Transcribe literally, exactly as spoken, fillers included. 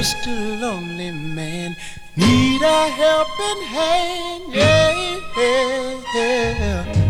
just a lonely man, need a helping hand, yeah, yeah, yeah.